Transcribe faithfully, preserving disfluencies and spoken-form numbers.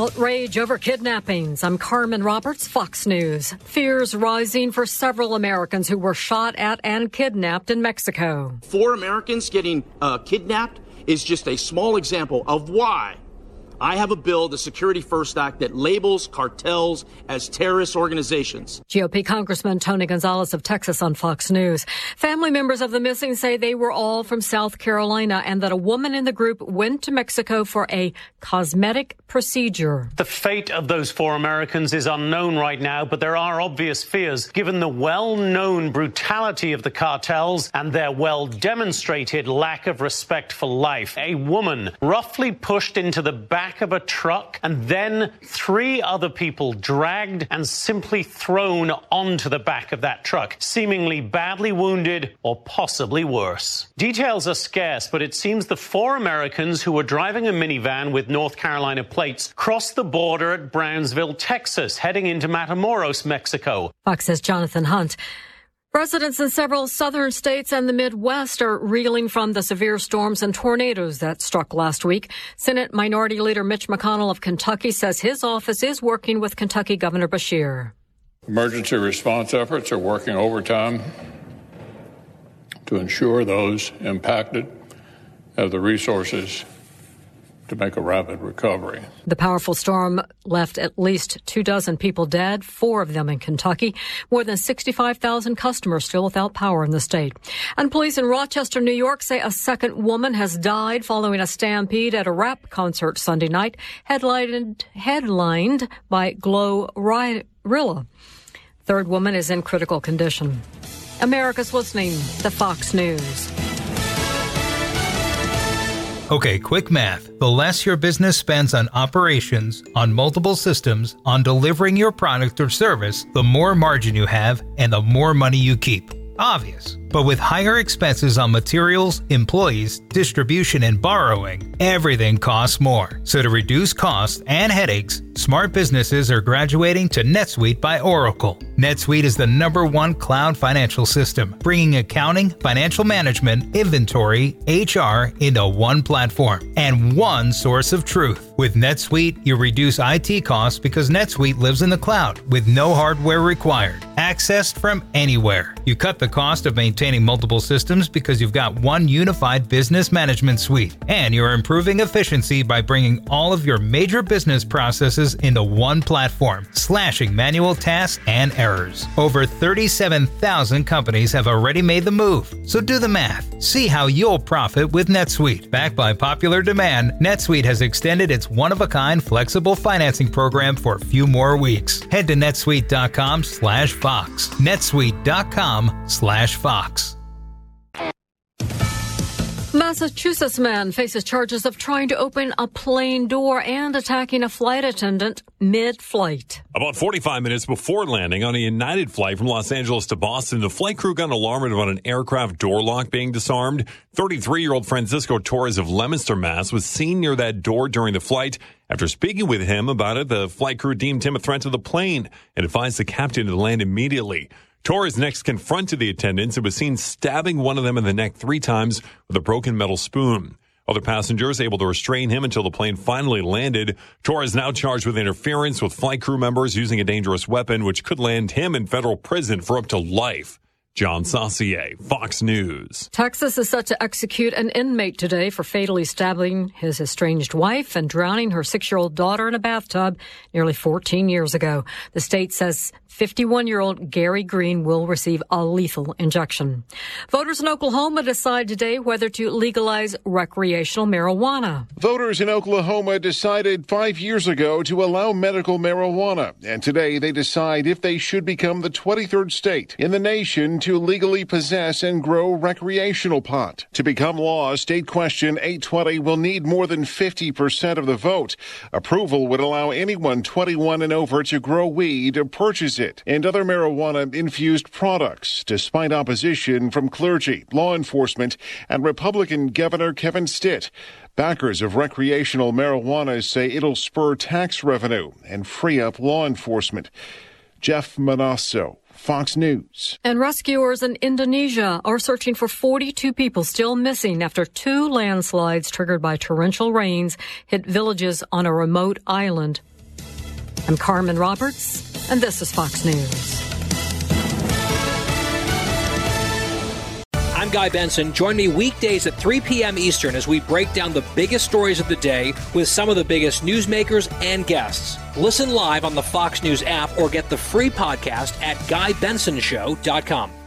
Outrage over kidnappings. I'm Carmen Roberts, Fox News. Fears rising for several Americans who were shot at and kidnapped in Mexico. Four Americans getting uh, kidnapped is just a small example of why I have a bill, the Security First Act, that labels cartels as terrorist organizations. G O P Congressman Tony Gonzalez of Texas on Fox News. Family members of the missing say they were all from South Carolina and that a woman in the group went to Mexico for a cosmetic procedure. The fate of those four Americans is unknown right now, but there are obvious fears given the well-known brutality of the cartels and their well-demonstrated lack of respect for life. A woman roughly pushed into the back of a truck and then three other people dragged and simply thrown onto the back of that truck, seemingly badly wounded or possibly worse. Details are scarce, but it seems the four Americans who were driving a minivan with North Carolina plates crossed the border at Brownsville, Texas, heading into Matamoros, Mexico. Fox's Jonathan Hunt. Residents in several southern states and the Midwest are reeling from the severe storms and tornadoes that struck last week. Senate Minority Leader Mitch McConnell of Kentucky says his office is working with Kentucky Governor Beshear. Emergency response efforts are working overtime to ensure those impacted have the resources to make a rapid recovery. The powerful storm left at least two dozen people dead, four of them in Kentucky. More than sixty-five thousand customers still without power in the state. And police in Rochester, New York say a second woman has died following a stampede at a rap concert Sunday night, headlined, headlined by Glorilla. Third woman is in critical condition. America's listening to Fox News. Okay, quick math. The less your business spends on operations, on multiple systems, on delivering your product or service, the more margin you have and the more money you keep. Obvious. But with higher expenses on materials, employees, distribution, and borrowing, everything costs more. So to reduce costs and headaches, smart businesses are graduating to NetSuite by Oracle. NetSuite is the number one cloud financial system, bringing accounting, financial management, inventory, H R into one platform and one source of truth. With NetSuite, you reduce I T costs because NetSuite lives in the cloud with no hardware required, accessed from anywhere. You cut the cost of maintaining multiple systems because you've got one unified business management suite, and you're improving efficiency by bringing all of your major business processes into one platform, slashing manual tasks and errors. Over thirty-seven thousand companies have already made the move, so do the math. See how you'll profit with NetSuite. Backed by popular demand, NetSuite has extended its one-of-a-kind flexible financing program for a few more weeks. Head to netsuite.com slash Fox. netsuite.com slash Fox. Massachusetts man faces charges of trying to open a plane door and attacking a flight attendant mid-flight. About forty-five minutes before landing on a United flight from Los Angeles to Boston, the flight crew got an alarm about an aircraft door lock being disarmed. thirty-three-year-old Francisco Torres of Leominster, Mass. was seen near that door during the flight. After speaking with him about it, the flight crew deemed him a threat to the plane and advised the captain to land immediately. Torres next confronted the attendants and was seen stabbing one of them in the neck three times with a broken metal spoon. Other passengers able to restrain him until the plane finally landed. Torres now charged with interference with flight crew members using a dangerous weapon, which could land him in federal prison for up to life. John Saucier, Fox News. Texas is set to execute an inmate today for fatally stabbing his estranged wife and drowning her six-year-old daughter in a bathtub nearly fourteen years ago. The state says fifty-one-year-old Gary Green will receive a lethal injection. Voters in Oklahoma decide today whether to legalize recreational marijuana. Voters in Oklahoma decided five years ago to allow medical marijuana, and today they decide if they should become the twenty-third state in the nation to legally possess and grow recreational pot. To become law, State Question eight twenty will need more than fifty percent of the vote. Approval would allow anyone twenty-one and over to grow weed or purchase it and other marijuana-infused products, despite opposition from clergy, law enforcement, and Republican Governor Kevin Stitt. Backers of recreational marijuana say it'll spur tax revenue and free up law enforcement. Jeff Manasso, Fox News. And rescuers in Indonesia are searching for forty-two people still missing after two landslides triggered by torrential rains hit villages on a remote island I'm Carmen Roberts, and this is Fox News. I'm Guy Benson. Join me weekdays at three p.m. Eastern as we break down the biggest stories of the day with some of the biggest newsmakers and guests. Listen live on the Fox News app or get the free podcast at guy benson show dot com.